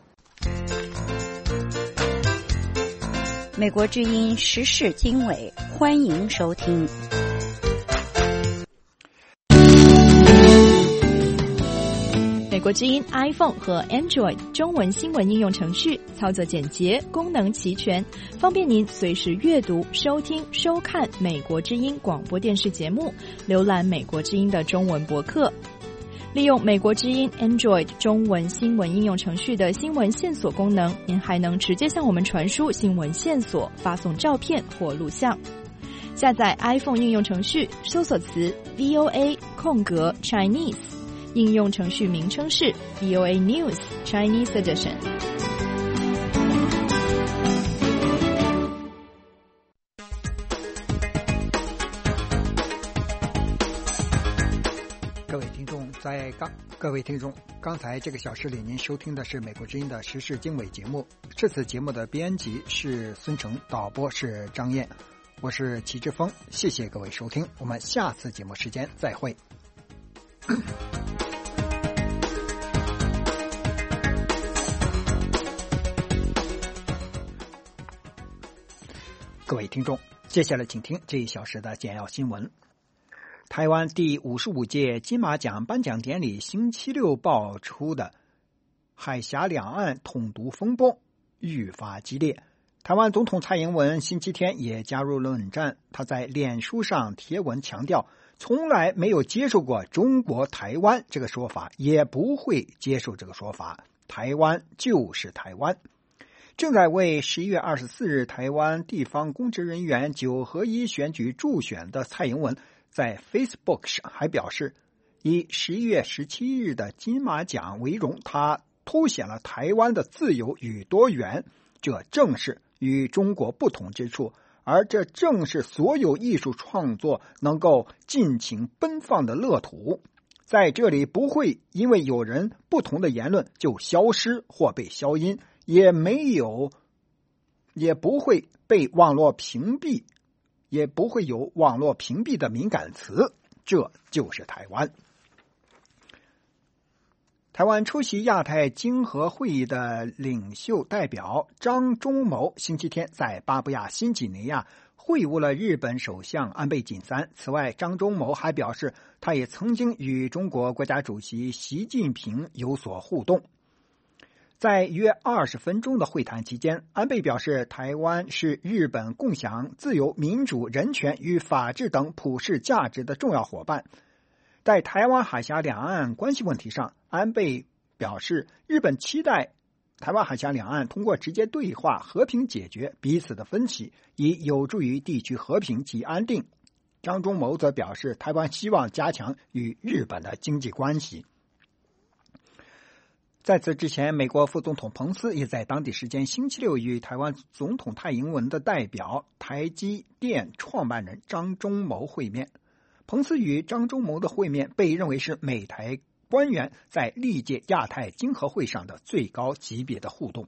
美国之音时事经纬，欢迎收听。 美国之音 iPhone 和 Android 中文新闻应用程序操作简洁，功能齐全，方便您随时阅读、收听、收看美国之音广播电视节目，浏览美国之音的中文博客。利用美国之音 Android 中文新闻应用程序的新闻线索功能，您还能直接向我们传输新闻线索，发送照片或录像。下载 iPhone 应用程序，搜索词 VOA Chinese， 应用程序名称是 VOA News Chinese Edition。 各位听众，刚才这个小时里您收听的是美国之音的时事经纬节目。这次节目的编辑是孙成，导播是张燕，我是齐志峰，谢谢各位收听，我们下次节目时间再会。各位听众，接下来请听这一小时的简要新闻。台湾第55届金马奖颁奖典礼星期六爆出的海峡两岸统独风波愈发激烈。台湾总统蔡英文星期天也加入论战，他在脸书上贴文强调，从来没有接受过中国台湾这个说法，也不会接受这个说法，台湾就是台湾。正在为11月24日台湾地方公职人员9合1选举助选的蔡英文在 Facebook 上还表示，以11月17日的金马奖为荣，他凸显了台湾的自由与多元，这正是与中国不同之处，而这正是所有艺术创作能够尽情奔放的乐土。在这里不会因为有人不同的言论就消失或被消音，也不会被网络屏蔽，也不会有网络屏蔽的敏感词，这就是台湾。台湾出席亚太经合会议的领袖代表张忠谋星期天在巴布亚新几内亚会晤了日本首相安倍晋三。此外，张忠谋还表示，他也曾经与中国国家主席习近平有所互动。在约20分钟的会谈期间，安倍表示，台湾是日本共享自由、民主、人权与法治等普世价值的重要伙伴。在台湾海峡两岸关系问题上，安倍表示，日本期待台湾海峡两岸通过直接对话和平解决彼此的分歧，以有助于地区和平及安定。张忠谋则表示，台湾希望加强与日本的经济关系。在此之前，美国副总统彭斯也在当地时间星期六与台湾总统蔡英文的代表台积电创办人张忠谋会面。彭斯与张忠谋的会面被认为是美台官员在历届亚太经合会上的最高级别的互动。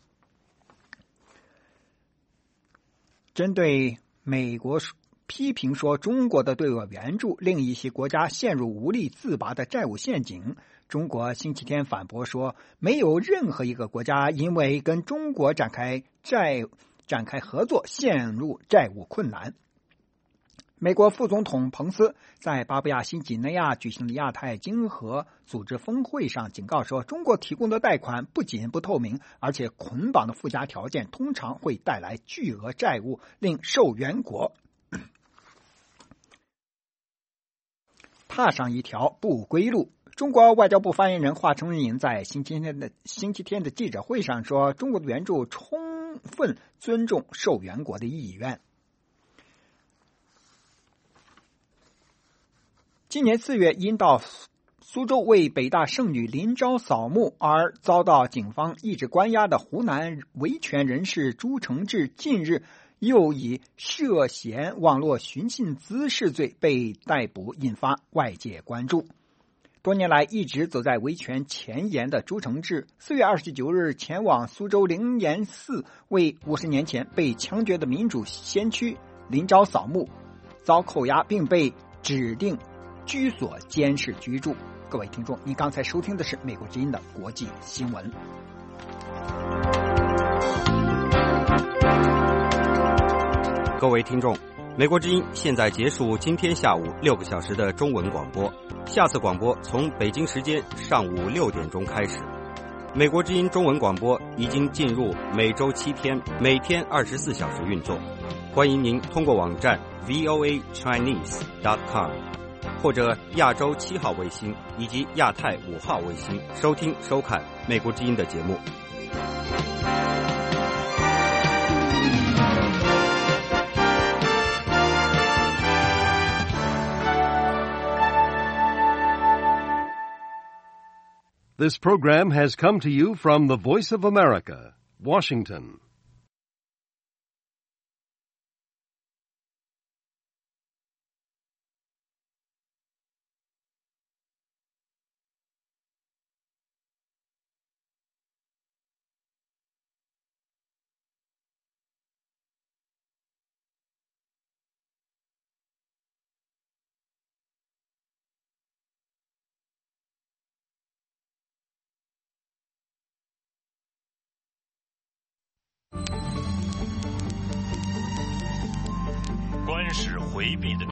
针对美国批评说中国的对外援助令一些国家陷入无力自拔的债务陷阱，中国星期天反驳说，没有任何一个国家因为跟中国展开合作陷入债务困难。美国副总统彭斯在巴布亚新几内亚举行的亚太经合组织峰会上警告说，中国提供的贷款不仅不透明，而且捆绑的附加条件通常会带来巨额债务，令受援国踏上一条不归路。中国外交部发言人华春莹在星期天的记者会上说，中国的援助充分尊重受援国的意愿。今年4月，因到苏州为北大圣女林昭扫墓而遭到警方一直关押的湖南维权人士朱承志，近日又以涉嫌网络寻衅滋事罪被逮捕，引发外界关注。多年来一直走在维权前沿的朱承志，4月29日前往苏州灵岩寺为50年前被枪决的民主先驱林昭扫墓，遭扣押并被指定居所监视居住。各位听众，你刚才收听的是美国之音的国际新闻。 各位听众，美国之音现在结束今天下午6个小时的中文广播，下次广播从北京时间上午6点钟开始。美国之音中文广播已经进入每周7天，每天24小时运作。欢迎您通过网站 voachinese.com 或者亚洲7号卫星以及亚太5号卫星收听收看美国之音的节目。 This program has come to you from the Voice of America, Washington. 回避的。